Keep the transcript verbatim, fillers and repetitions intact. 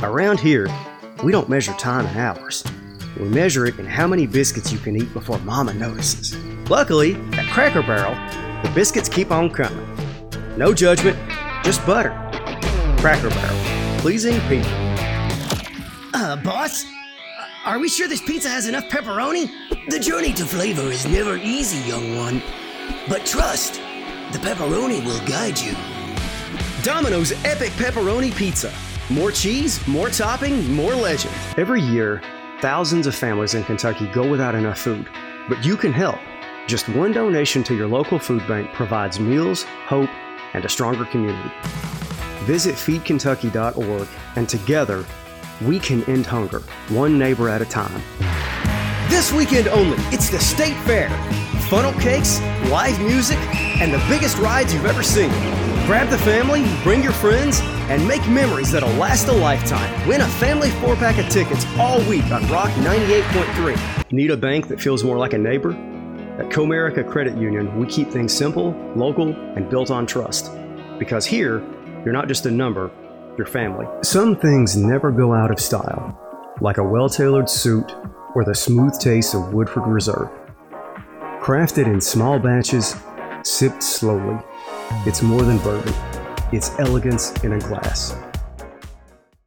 Around here, we don't measure time in hours. We measure it in how many biscuits you can eat before Mama notices. Luckily, at Cracker Barrel, the biscuits keep on coming. No judgment, just butter. Cracker Barrel, pleasing people. Uh, boss? Are we sure this pizza has enough pepperoni? The journey to flavor is never easy, young one. But trust, the pepperoni will guide you. Domino's Epic Pepperoni Pizza. More cheese, more topping, more legend. Every year, thousands of families in Kentucky go without enough food. But you can help. Just one donation to your local food bank provides meals, hope, and a stronger community. Visit feed kentucky dot org, and together, we can end hunger, one neighbor at a time. This weekend only, it's the State Fair. Funnel cakes, live music, and the biggest rides you've ever seen. Grab the family, bring your friends, and make memories that'll last a lifetime. Win a family four-pack of tickets all week on Rock ninety-eight point three. Need a bank that feels more like a neighbor? At Comerica Credit Union, we keep things simple, local, and built on trust. Because here, you're not just a number, you're family. Some things never go out of style, like a well-tailored suit or the smooth taste of Woodford Reserve. Crafted in small batches, sipped slowly, it's more than bourbon. It's elegance in a glass.